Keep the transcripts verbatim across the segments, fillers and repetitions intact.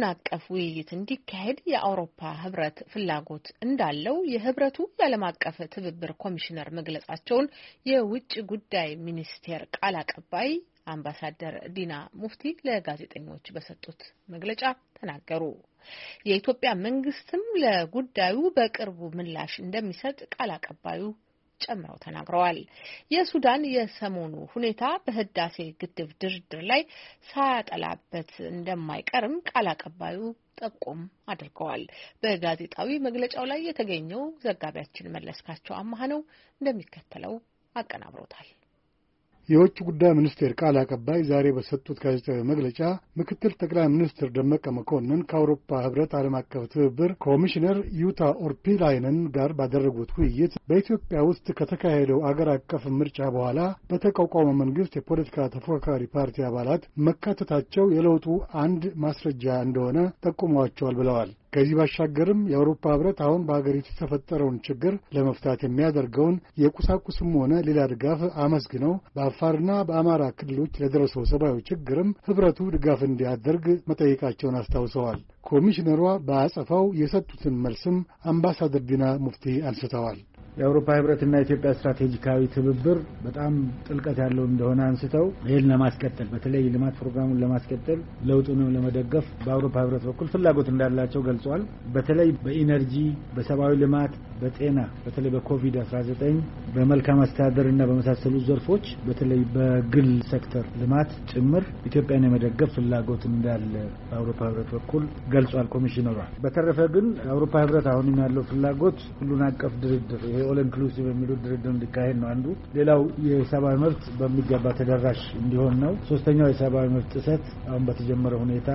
ሁሉን አቀፍ ውይይት እንዲካሄድ የአውሮፓ ህብረት ፍላጎት እንዳለው የህብረቱ የዓለም አቀፍ ትብብር ኮሚሽነር መግለጻቸውን የውጭ ጉዳይ ሚኒስቴር ቃል አቀባይ አምባሳደር ዲና ሙፍቲ ለጋዜጠኞች በሰጡት መግለጫ ተናገሩ። የኢትዮጵያ መንግስትም ለጉዳዩ በቅርቡ ምላሽ እንደሚሰጥ ቃል አቀባዩ ጨምረው ተናግረዋል። የሱዳን የሰሞኑ ሁኔታ በህዳሴ ግድብ ድርድር ላይ ሳያጠላበት እንደማይቀርም ቃል አቀባዩ ጠቆም አድርገዋል። በጋዜጣዊ መግለጫው ላይ የተገኘው ዘጋቢያችን መለስካቸው አማሃ ነው፣ እንደሚከተለው አቀናብሮታል። የውጭ ጉዳይ ሚኒስቴር ቃል አቀባይ ዛሬ በሰጡት ጋዜጣዊ መግለጫ ምክትል ጠቅላይ ሚኒስትር ደመቀ መኮንን ከአውሮፓ ህብረት ዓለም አቀፍ ትብብር ኮሚሽነር ዩታ ኡርፒላይነን ጋር ባደረጉት ውይይት በኢትዮጵያ ውስጥ ከተካሄደው አገር አቀፍ ምርጫ በኋላ በተቋቋመ መንግስት የፖለቲካ ተፎካካሪ ፓርቲ አባላት መካተታቸው የለውጡ አንድ ማስረጃ እንደሆነ ጠቁመዋቸዋል ብለዋል። ከዚህ ባሻገርም የአውሮፓ ህብረት አሁን በአገሪቱ የተፈጠረውን ችግር ለመፍታት የሚያደርገውን የቁሳቁስም ሆነ ሌላ ድጋፍ አመስግነው በአፋርና በአማራ ክልሎች ለደረሰው ሰብአዊ ችግርም ህብረቱ ድጋፍ እንዲያደርግ መጠየቃቸውን አስታውሰዋል። ኮሚሽነሯ በአጸፋው የሰጡትን መልስም አምባሳደር ዲና ሙፍቲ አንስተዋል። የአውሮፓ ህብረትና የኢትዮጵያ ስትራቴጂካዊ ትብብር በጣም ጥልቀት ያለው እንደሆነ አንስተው ይህን ለማስቀጠል በተለይ ልማት ፕሮግራሙን ለማስቀጠል ለውጡንም ለመደገፍ በአውሮፓ ህብረት በኩል ፍላጎት እንዳላቸው ገልጸዋል። በተለይ በኢነርጂ፣ በሰብአዊ ልማት፣ በጤና በተለይ በኮቪድ አስራ ዘጠኝ በመልካም አስተዳደርና በመሳሰሉ ዘርፎች በተለይ በግል ሴክተር ልማት ጭምር ኢትዮጵያን የመደገፍ ፍላጎት እንዳለ በአውሮፓ ህብረት በኩል ገልጿል ኮሚሽነሯ። በተረፈ ግን የአውሮፓ ህብረት አሁንም ያለው ፍላጎት ሁሉን አቀፍ ድርድር ኦል ኢንክሉሲቭ የሚሉት ድርድር እንዲካሄድ ነው አንዱ። ሌላው የሰብአዊ መብት በሚገባ ተደራሽ እንዲሆን ነው። ሶስተኛው የሰብአዊ መብት ጥሰት አሁን በተጀመረ ሁኔታ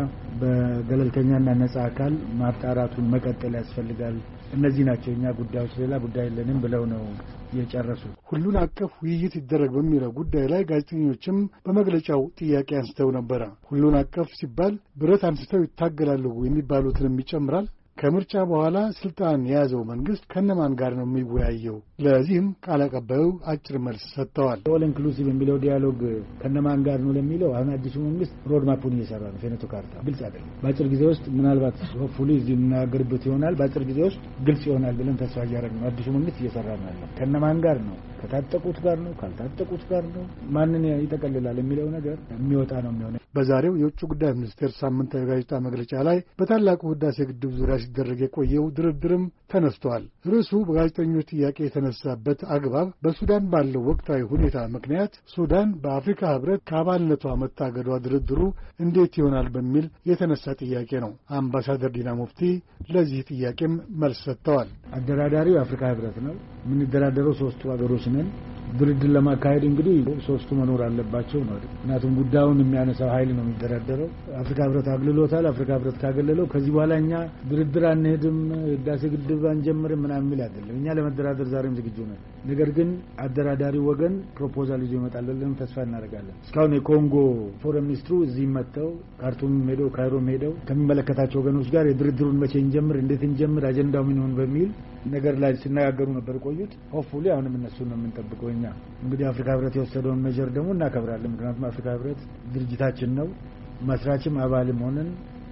በገለልተኛና ነጻ አካል ማጣራቱን መቀጠል ያስፈልጋል። እነዚህ ናቸው እኛ ጉዳዮች፣ ሌላ ጉዳይ የለንም ብለው ነው የጨረሱ። ሁሉን አቀፍ ውይይት ይደረግ በሚለው ጉዳይ ላይ ጋዜጠኞችም በመግለጫው ጥያቄ አንስተው ነበረ። ሁሉን አቀፍ ሲባል ብረት አንስተው ይታገላሉ የሚባሉትንም ይጨምራል። ከምርጫ በኋላ ስልጣን የያዘው መንግስት ከነማን ጋር ነው የሚወያየው? ለዚህም ቃል አቀባዩ አጭር መልስ ሰጥተዋል። ኦል ኢንክሉሲቭ የሚለው ዲያሎግ ከነማን ጋር ነው ለሚለው አሁን አዲሱ መንግስት ሮድማፑን እየሰራ ነው። ፌኔቶ ካርታ ግልጽ አይደለም። በአጭር ጊዜ ውስጥ ምናልባት ሆፕፉሊ እዚህ የምናገርበት ይሆናል። በአጭር ጊዜ ውስጥ ግልጽ ይሆናል ብለን ተስፋ እያደረግን ነው። አዲሱ መንግስት እየሰራ ነው ያለው። ከነማን ጋር ነው? ከታጠቁት ጋር ነው? ካልታጠቁት ጋር ነው? ማንን ይጠቀልላል የሚለው ነገር የሚወጣ ነው የሚሆነው። በዛሬው የውጭ ጉዳይ ሚኒስቴር ሳምንታዊ ጋዜጣ መግለጫ ላይ በታላቁ ህዳሴ ግድብ ዙሪያ ሲደረግ የቆየው ድርድርም ተነስቷል። ርዕሱ በጋዜጠኞች ጥያቄ የተነሳበት አግባብ በሱዳን ባለው ወቅታዊ ሁኔታ ምክንያት ሱዳን በአፍሪካ ህብረት ከአባልነቷ መታገዷ ድርድሩ እንዴት ይሆናል በሚል የተነሳ ጥያቄ ነው። አምባሳደር ዲና ሙፍቲ ለዚህ ጥያቄም መልስ ሰጥተዋል። አደራዳሪው የአፍሪካ ህብረት ነው። የምንደራደረው ሶስቱ ሀገሮች ነን። ድርድር ለማካሄድ እንግዲህ ሶስቱ መኖር አለባቸው ነው። ምክንያቱም ጉዳዩን የሚያነሳው ኃይል ነው የሚደራደረው። አፍሪካ ህብረት አግልሎታል። አፍሪካ ህብረት ካገለለው ከዚህ በኋላ እኛ ድርድር አንሄድም፣ ህዳሴ ግድብ አንጀምርም ምናምን የሚል አይደለም። እኛ ለመደራደር ዛሬም ዝግጁ ነን። ነገር ግን አደራዳሪ ወገን ፕሮፖዛል ይዞ ይመጣል ብለን ተስፋ እናደርጋለን። እስካሁን የኮንጎ ፎረም ሚኒስትሩ እዚህ መጥተው ካርቱም ሄደው ካይሮም ሄደው ከሚመለከታቸው ወገኖች ጋር የድርድሩን መቼ እንጀምር፣ እንዴት እንጀምር፣ አጀንዳው ምን ይሁን በሚል ነገር ላይ ሲነጋገሩ ነበር ቆዩት። ሆፕፉሊ አሁንም እነሱ ነው የምንጠብቀው። እኛ እንግዲህ አፍሪካ ህብረት የወሰደውን ሜጀር ደግሞ እናከብራለን። ምክንያቱም አፍሪካ ህብረት ድርጅታችን ነው። መስራችም አባልም ሆነን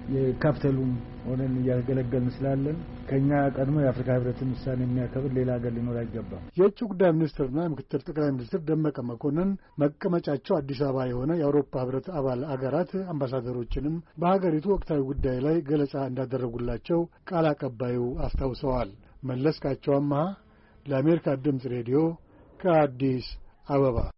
የካፒታሉም ሆነን እያገለገልን ስላለን ከኛ ቀድሞ የአፍሪካ ህብረትን ውሳኔ የሚያከብር ሌላ ሀገር ሊኖር አይገባም። የውጭ ጉዳይ ሚኒስትርና ምክትል ጠቅላይ ሚኒስትር ደመቀ መኮንን መቀመጫቸው አዲስ አበባ የሆነ የአውሮፓ ህብረት አባል አገራት አምባሳደሮችንም በሀገሪቱ ወቅታዊ ጉዳይ ላይ ገለጻ እንዳደረጉላቸው ቃል አቀባዩ አስታውሰዋል። መለስካቸው አማሃ ለአሜሪካ ድምፅ ሬዲዮ ከአዲስ አበባ